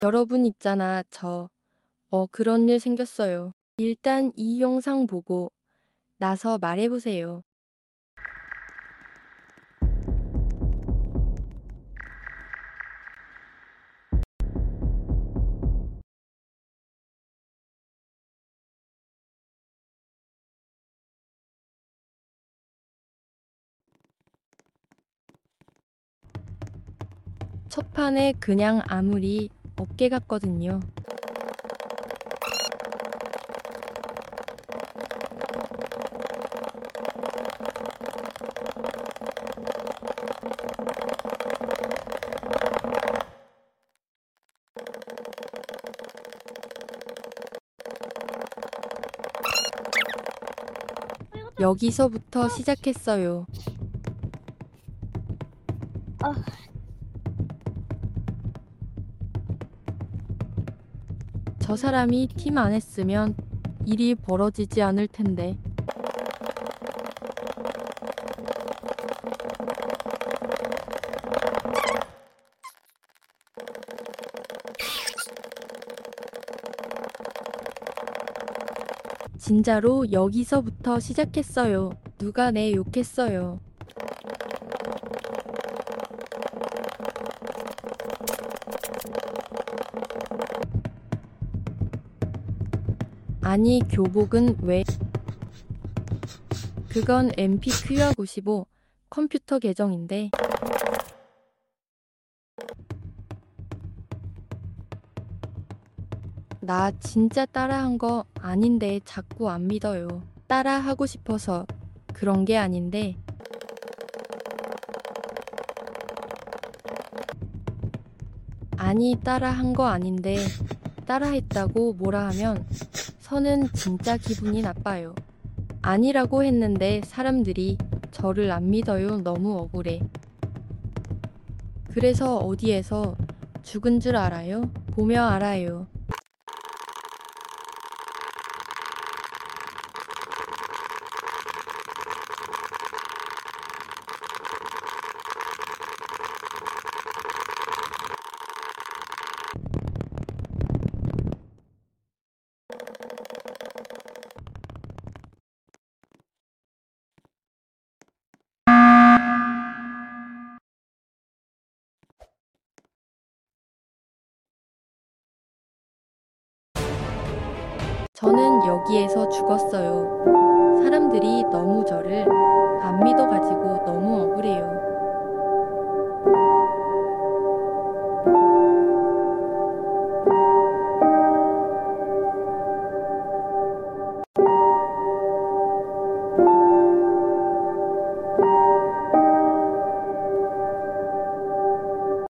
여러분 있잖아, 그런 일 생겼어요. 일단 이 영상 보고 나서 말해보세요. 첫 판에 그냥 아무리 어깨 갔거든요. 여기서부터 시작했어요. 저 사람이 팀 안 했으면 일이 벌어지지 않을 텐데. 진짜로 여기서부터 시작했어요. 누가 내 욕했어요. 아니 교복은 왜? 그건 MPQR95 컴퓨터 계정인데. 나 진짜 따라한 거 아닌데 자꾸 안 믿어요. 따라하고 싶어서 그런 게 아닌데. 아니 따라한 거 아닌데 따라했다고 뭐라 하면 저는 진짜 기분이 나빠요. 아니라고 했는데 사람들이 저를 안 믿어요. 너무 억울해. 그래서 어디에서 죽은 줄 알아요? 보며 알아요. 저는 여기에서 죽었어요. 사람들이 너무 저를 안 믿어가지고 너무 억울해요.